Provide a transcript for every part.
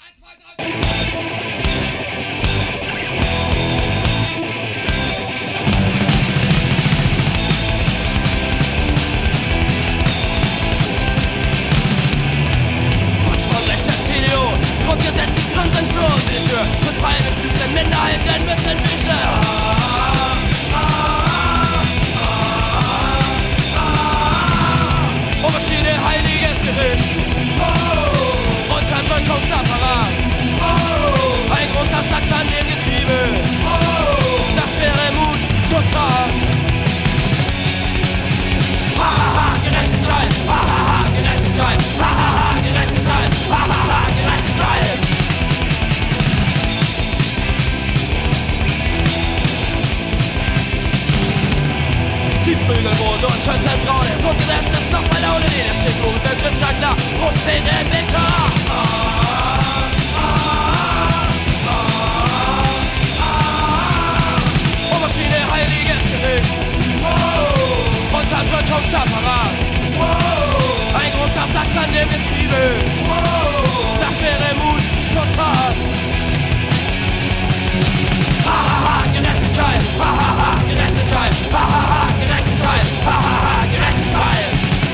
Grundgesetz, die Grenzen zur Willkür. Für freie Füße, Minderheiten müssen büßen. Oberschiede, heiliges Gericht. Unterdrückungsapparat. Ein großer Sachs an dem Getriebe. Das wäre Mut zur Tat. Hahaha, Gerechtigkeit. Hahaha, Gerechtigkeit. Hahaha, Gerechtigkeit. Hahaha, Gerechtigkeit. Sie prügeln Mond und Schönzenbraun. Im Grundgesetz ist noch mal ohne den Institut. Der Christian klar, muss den Entwickler. Oberschiede, heiliges Gericht. Unterdrückungsapparat. Ein großer Sachs an dem Getriebe. Das wäre Mut zur Tat. Hahaha, Gerechtigkeit. Hahaha, Gerechtigkeit. Hahaha, Gerechtigkeit. Hahaha, Gerechtigkeit.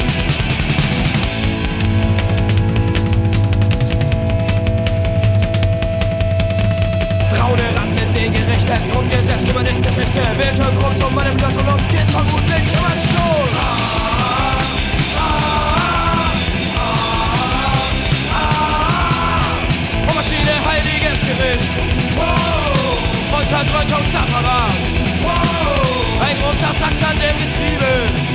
Braune Ratten in den gerechten Grundgesetz kümmern nicht Geschichte. Bildschirm rum zum Manipulation los geht's vermutlich immer schon. Oberschiede, heiliges Gericht. Unterdrückungsapparat. Ein großer Sachs an dem Getriebe.